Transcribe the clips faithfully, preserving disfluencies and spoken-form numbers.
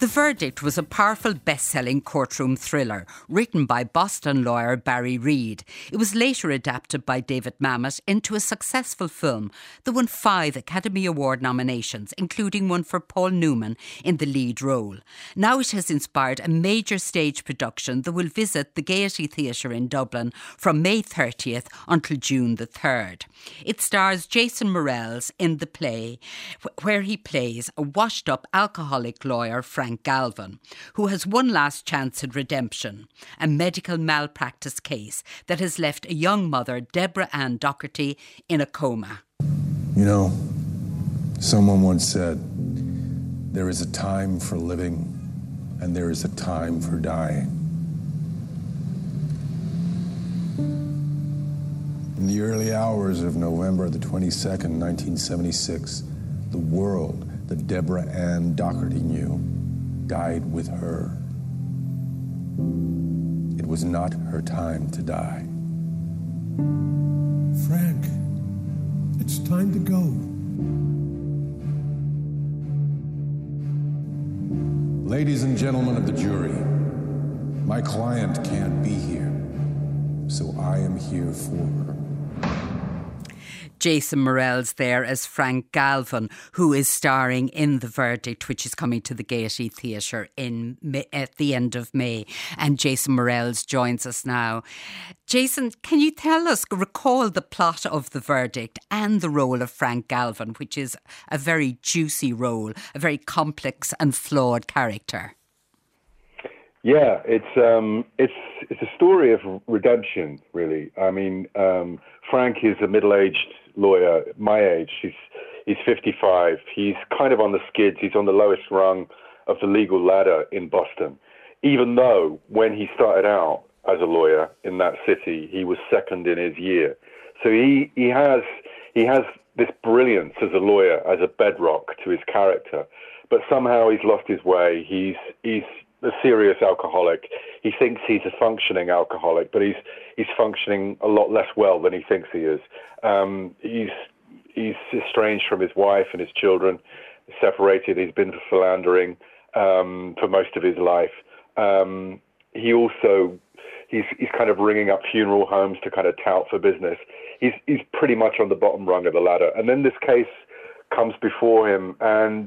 The Verdict was a powerful best-selling courtroom thriller written by Boston lawyer Barry Reed. It was later adapted by David Mamet into a successful film that won five Academy Award nominations, including one for Paul Newman in the lead role. Now it has inspired a major stage production that will visit the Gaiety Theatre in Dublin from May thirtieth until June the third. It stars Jason Morrells in the play, where he plays a washed-up alcoholic lawyer, Frank Galvin, who has one last chance at redemption, a medical malpractice case that has left a young mother, Deborah Ann Docherty, in a coma. You know, someone once said, there is a time for living and there is a time for dying. In the early hours of November the twenty-second, nineteen seventy-six, the world that Deborah Ann Docherty knew died with her. It was not her time to die. Frank, it's time to go. Ladies and gentlemen of the jury, my client can't be here, so I am here for her. Jason Morrells there as Frank Galvin, who is starring in The Verdict, which is coming to the Gaiety Theatre in May, at the end of May. And Jason Morrells joins us now. Jason, can you tell us, recall the plot of The Verdict and the role of Frank Galvin, which is a very juicy role, a very complex and flawed character? Yeah, it's um, it's it's a story of redemption, really. I mean, um, Frank is a middle-aged lawyer, my age. He's he's fifty-five. He's kind of on the skids. He's on the lowest rung of the legal ladder in Boston, even though when he started out as a lawyer in that city, he was second in his year. So he he has he has this brilliance as a lawyer, as a bedrock to his character, but somehow he's lost his way. He's he's a serious alcoholic. He thinks he's a functioning alcoholic, but he's he's functioning a lot less well than he thinks he is. Um, he's he's estranged from his wife and his children, separated. He's been philandering um, for most of his life. Um, he also he's he's kind of ringing up funeral homes to kind of tout for business. He's he's pretty much on the bottom rung of the ladder. And then this case comes before him, and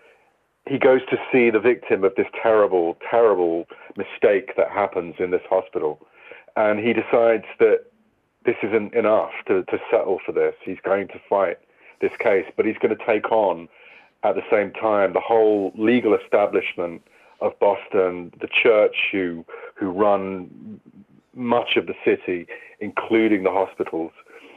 he goes to see the victim of this terrible, terrible mistake that happens in this hospital. And he decides that this isn't enough to, to settle for this. He's going to fight this case, but he's going to take on, at the same time, the whole legal establishment of Boston, the church who, who run much of the city, including the hospitals,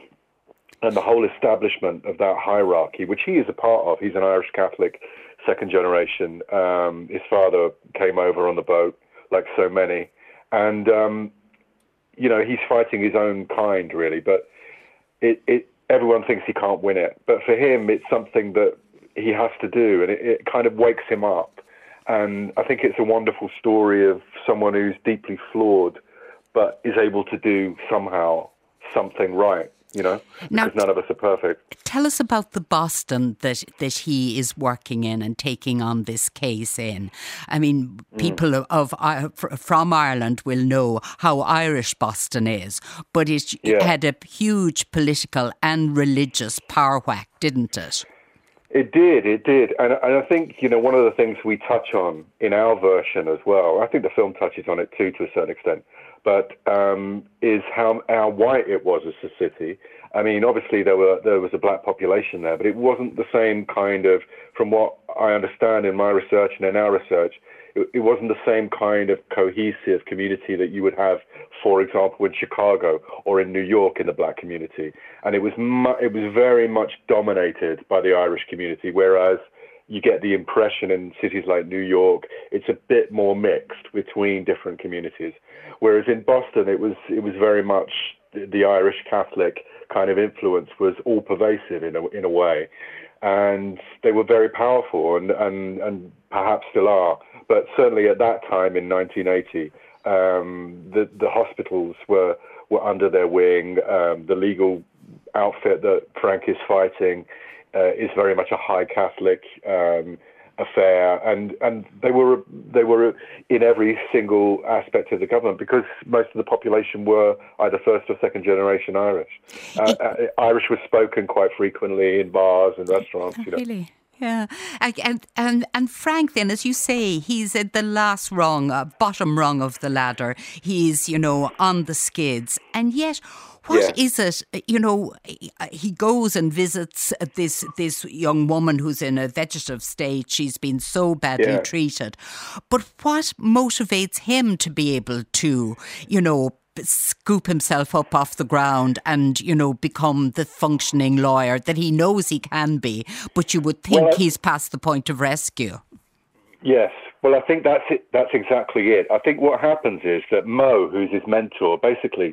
and the whole establishment of that hierarchy, which he is a part of. He's an Irish Catholic, second generation. Um, his father came over on the boat, like so many. And, um, you know, he's fighting his own kind, really. But it, it, everyone thinks he can't win it. But for him, it's something that he has to do. And it, it kind of wakes him up. And I think it's a wonderful story of someone who's deeply flawed, but is able to do somehow something right. You know, now, because none of us are perfect. Tell us about the Boston that, that he is working in and taking on this case in. I mean, people mm. of, of from Ireland will know how Irish Boston is, but it yeah. had a huge political and religious power whack, didn't it? It did, it did. And, and I think, you know, one of the things we touch on in our version as well, I think the film touches on it too to a certain extent, but um, is how how white it was as a city. I mean, obviously there were there was a black population there, but it wasn't the same kind of, from what I understand in my research and in our research, it, it wasn't the same kind of cohesive community that you would have, for example, in Chicago or in New York in the black community. And it was mu- it was very much dominated by the Irish community, whereas you get the impression in cities like New York, it's a bit more mixed between different communities. Whereas in Boston, it was it was very much the Irish Catholic kind of influence was all pervasive in a, in a way. And they were very powerful and, and, and perhaps still are. But certainly at that time in nineteen eighty, um, the, the hospitals were, were under their wing. Um, the legal outfit that Frank is fighting uh, is very much a high Catholic. Um, affair, and, and they were they were in every single aspect of the government because most of the population were either first or second generation Irish. Uh, uh, Irish was spoken quite frequently in bars and restaurants. Oh, you know. Really? Yeah, and and and Frank, then, as you say, he's at the last rung, uh, bottom rung of the ladder. He's, you know, on the skids, and yet, what Yeah. is it? You know, he goes and visits this this young woman who's in a vegetative state. She's been so badly Yeah. treated, but what motivates him to be able to, you know, scoop himself up off the ground and, you know, become the functioning lawyer that he knows he can be, but you would think Well, I- he's past the point of rescue? Yes. Well, I think that's it. That's exactly it. I think what happens is that Mo, who's his mentor, basically,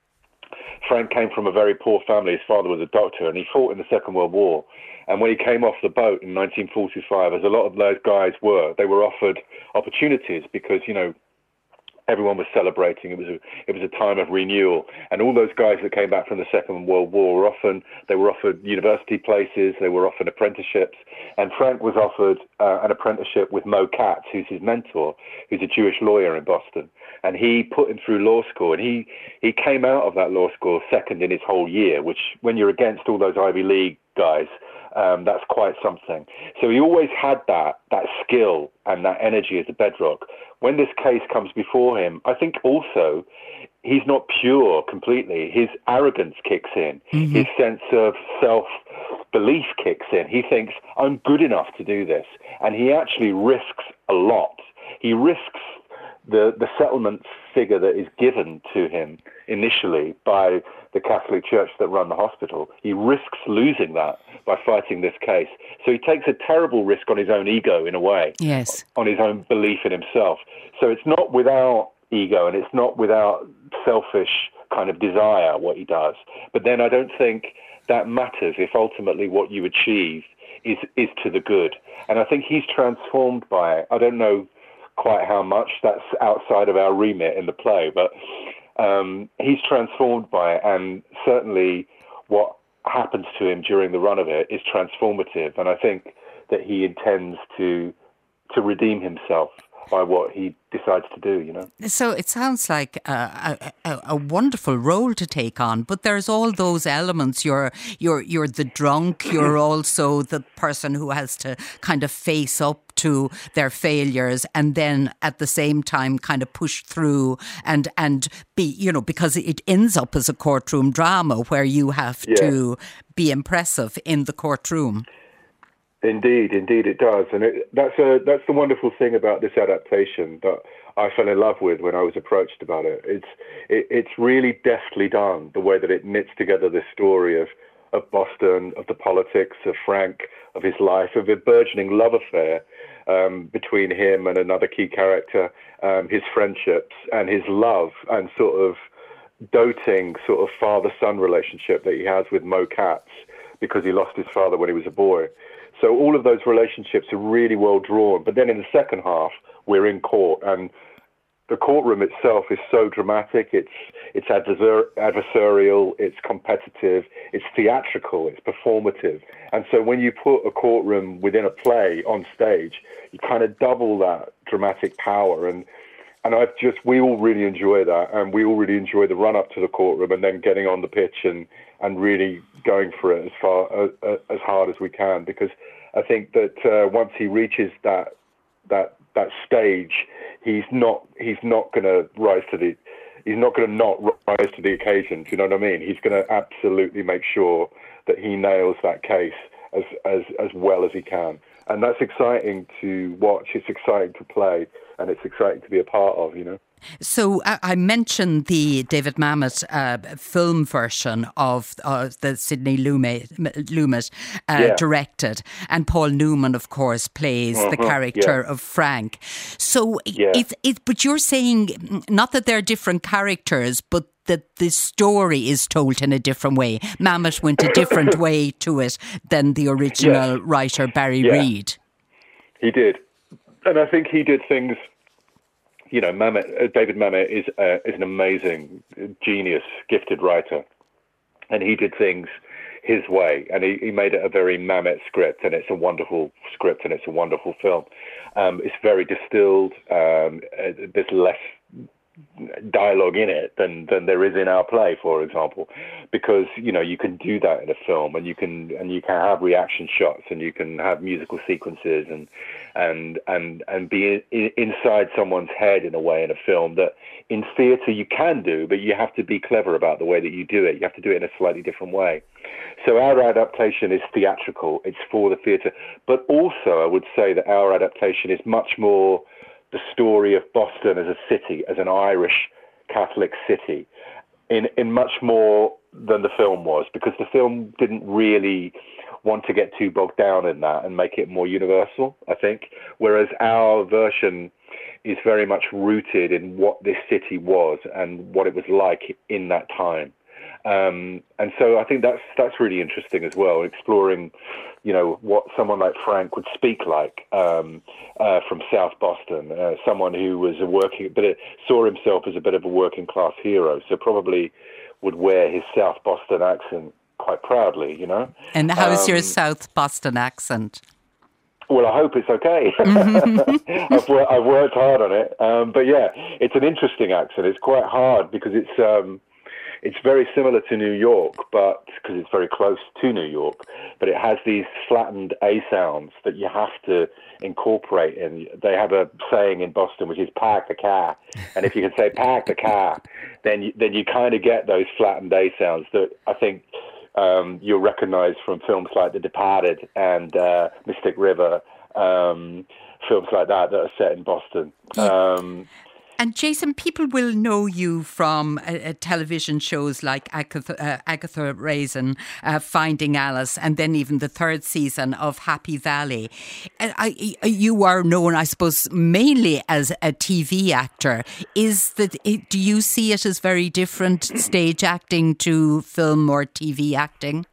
Frank came from a very poor family. His father was a doctor, and he fought in the Second World War. And when he came off the boat in nineteen forty-five, as a lot of those guys were, they were offered opportunities because, you know, everyone was celebrating. It was a, it was a time of renewal, and all those guys that came back from the Second World War were often they were offered university places, they were offered apprenticeships, and Frank was offered uh, an apprenticeship with Mo Katz, who's his mentor, who's a Jewish lawyer in Boston, and he put him through law school, and he he came out of that law school second in his whole year, which when you're against all those Ivy League guys, Um, that's quite something. So he always had that that skill and that energy as a bedrock. When this case comes before him, I think also he's not pure completely. His arrogance kicks in. Mm-hmm. His sense of self-belief kicks in. He thinks, I'm good enough to do this. And he actually risks a lot. He risks the, the settlement figure that is given to him initially by the Catholic Church that run the hospital. He risks losing that by fighting this case. So he takes a terrible risk on his own ego, in a way, Yes. on his own belief in himself. So it's not without ego and it's not without selfish kind of desire what he does. But then I don't think that matters if ultimately what you achieve is, is to the good. And I think he's transformed by it. I don't know quite how much, that's outside of our remit in the play, but um, he's transformed by it, and certainly what happens to him during the run of it is transformative, and I think that he intends to to redeem himself by what he decides to do, you know. So it sounds like a, a, a wonderful role to take on, but there's all those elements. You're you're you're the drunk. You're also the person who has to kind of face up to their failures, and then at the same time kind of push through and and be, you know, because it ends up as a courtroom drama where you have Yeah. to be impressive in the courtroom. Indeed, indeed it does. And it, that's a that's the wonderful thing about this adaptation that I fell in love with when I was approached about it. It's it, it's really deftly done, the way that it knits together this story of, of Boston, of the politics, of Frank, of his life, of a burgeoning love affair um, between him and another key character, um, his friendships and his love and sort of doting sort of father-son relationship that he has with Mo Katz because he lost his father when he was a boy. So all of those relationships are really well drawn. But then in the second half, we're in court, and the courtroom itself is so dramatic. It's it's adversar- adversarial, it's competitive, it's theatrical, it's performative. And so when you put a courtroom within a play on stage, you kind of double that dramatic power. And and I've just we all really enjoy that, and we all really enjoy the run up to the courtroom, and then getting on the pitch and and really going for it as far uh, uh, as hard as we can, because I think that uh, once he reaches that that that stage, he's not he's not going to rise to the he's not going to not rise to the occasion. Do you know what I mean? He's going to absolutely make sure that he nails that case as as as well as he can, and that's exciting to watch. It's exciting to play, and it's exciting to be a part of. You know. So I, I mentioned the David Mamet uh, film version of uh, the Sidney Lumet, Lumet uh, Yeah. directed, and Paul Newman, of course, plays the Uh-huh, character yeah. of Frank. So Yeah. it's it, but you're saying not that they're different characters, but that the story is told in a different way. Mamet went a different way to it than the original Yes. writer Barry Yeah. Reed. He did, and I think he did things. You know, Mamet, uh, David Mamet is uh, is an amazing, genius, gifted writer, and he did things. his way, and he, he made it a very Mamet script, and it's a wonderful script, and it's a wonderful film. Um, it's very distilled. Um, there's less dialogue in it than than there is in our play, for example, because you know you can do that in a film, and you can and you can have reaction shots, and you can have musical sequences, and and and and be in, inside someone's head in a way in a film that in theatre you can do, but you have to be clever about the way that you do it. You have to do it in a slightly different way. So our adaptation is theatrical. It's for the theatre, but also I would say that our adaptation is much more the story of Boston as a city, as an Irish Catholic city, in, in much more than the film was, because the film didn't really want to get too bogged down in that and make it more universal, I think, whereas our version is very much rooted in what this city was and what it was like in that time. Um, and so I think that's that's really interesting as well, exploring, you know, what someone like Frank would speak like um, uh, from South Boston, uh, someone who was a working, but it saw himself as a bit of a working class hero, so probably would wear his South Boston accent quite proudly, you know. And how's um, your South Boston accent? Well, I hope it's okay. I've, wor- I've worked hard on it, um, but yeah, it's an interesting accent. It's quite hard because it's. Um, It's very similar to New York, but because it's very close to New York, but it has these flattened A sounds that you have to incorporate. And they have a saying in Boston, which is "park the car," and if you can say "park the car," then you, then you kind of get those flattened A sounds that I think um, you'll recognise from films like The Departed and uh, Mystic River, um, films like that that are set in Boston. Um, And Jason, people will know you from uh, uh, television shows like Agatha, uh, Agatha Raisin, uh, Finding Alice, and then even the third season of Happy Valley. Uh, I, you are known, I suppose, mainly as a T V actor. Is that? Do you see it as very different stage acting to film or T V acting?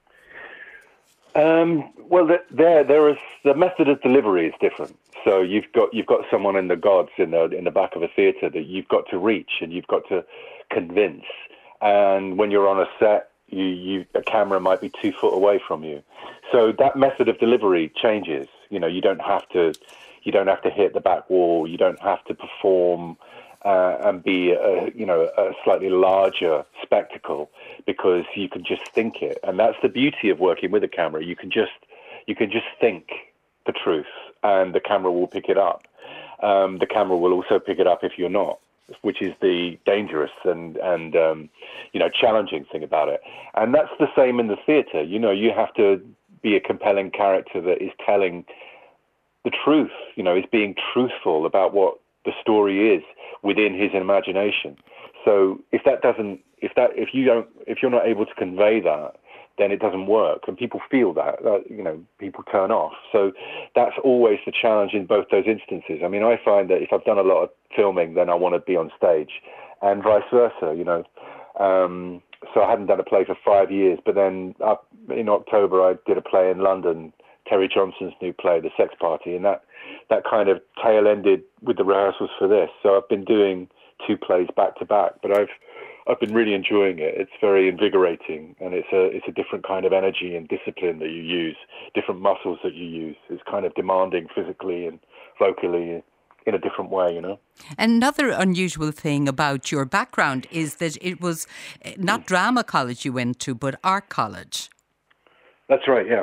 Um, well, there, there is the method of delivery is different. So you've got you've got someone in the gods in the in the back of a theatre that you've got to reach and you've got to convince. And when you're on a set, you, you a camera might be two foot away from you. So that method of delivery changes. You know, you don't have to you don't have to hit the back wall. You don't have to perform uh, and be a, you know a slightly larger spectacle, because you can just think it. And that's the beauty of working with a camera. You can just you can just think the truth, and the camera will pick it up. Um, the camera will also pick it up if you're not, which is the dangerous and and um, you know challenging thing about it. And that's the same in the theatre. You know, you have to be a compelling character that is telling the truth. You know, is being truthful about what the story is within his imagination. So if that doesn't, if that, if you don't, if you're not able to convey that, then it doesn't work, and people feel that, uh, you know, people turn off. So that's always the challenge in both those instances. I mean, I find that if I've done a lot of filming, then I want to be on stage, and vice versa, you know. Um, so I hadn't done a play for five years, but then up in October I did a play in London, Terry Johnson's new play, The Sex Party, and that, that kind of tail-ended with the rehearsals for this. So I've been doing two plays back to back, but I've I've been really enjoying it. It's very invigorating, and it's a it's a different kind of energy and discipline that you use, different muscles that you use. It's kind of demanding physically and vocally in a different way, you know. Another unusual thing about your background is that it was not drama college you went to, but art college. That's right, yeah.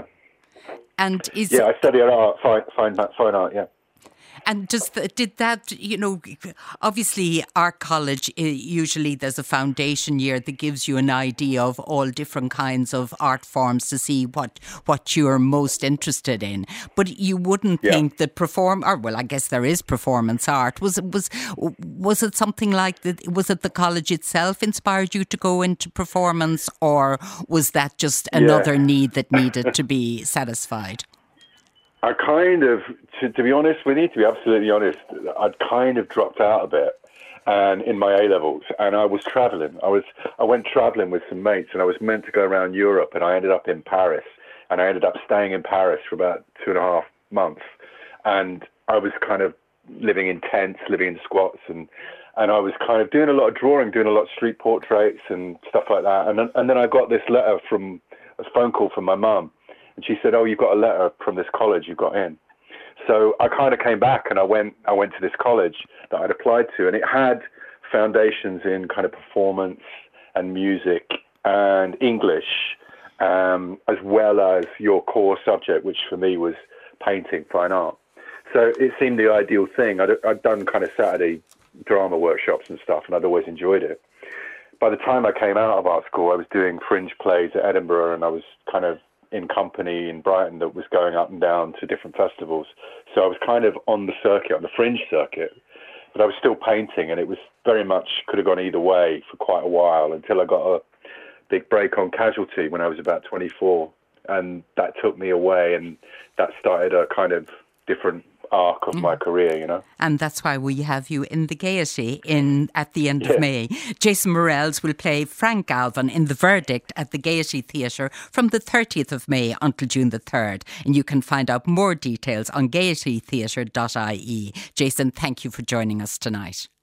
And is yeah, I studied art, fine, fine, fine art, yeah. And does the, did that, you know, obviously art college, usually there's a foundation year that gives you an idea of all different kinds of art forms to see what, what you're most interested in. But you wouldn't yeah. think that perform, or well, I guess there is performance art. Was it, was, was it something like that? Was it the college itself inspired you to go into performance, or was that just another yeah. need that needed to be satisfied? I kind of, to, to be honest with you, to be absolutely honest, I'd kind of dropped out a bit, and in my A-levels, and I was traveling. I was, I went traveling with some mates, and I was meant to go around Europe, and I ended up in Paris, and I ended up staying in Paris for about two and a half months, and I was kind of living in tents, living in squats, and and I was kind of doing a lot of drawing, doing a lot of street portraits and stuff like that, and then, and then I got this letter from a phone call from my mum, and she said, "Oh, you've got a letter from this college you got in." So I kind of came back and I went I went to this college that I'd applied to, and it had foundations in kind of performance and music and English, um, as well as your core subject, which for me was painting, fine art. So it seemed the ideal thing. I'd, I'd done kind of Saturday drama workshops and stuff, and I'd always enjoyed it. By the time I came out of art school, I was doing fringe plays at Edinburgh, and I was kind of in company in Brighton that was going up and down to different festivals. So I was kind of on the circuit, on the fringe circuit, but I was still painting, and it was very much could have gone either way for quite a while until I got a big break on Casualty when I was about twenty-four, and that took me away, and that started a kind of different arc of mm. my career, you know. And that's why we have you in the Gaiety in at the end yeah. of May. Jason Morells will play Frank Galvin in The Verdict at the Gaiety Theatre from the thirtieth of May until June the third. And you can find out more details on gaiety theatre dot I E. Jason, thank you for joining us tonight.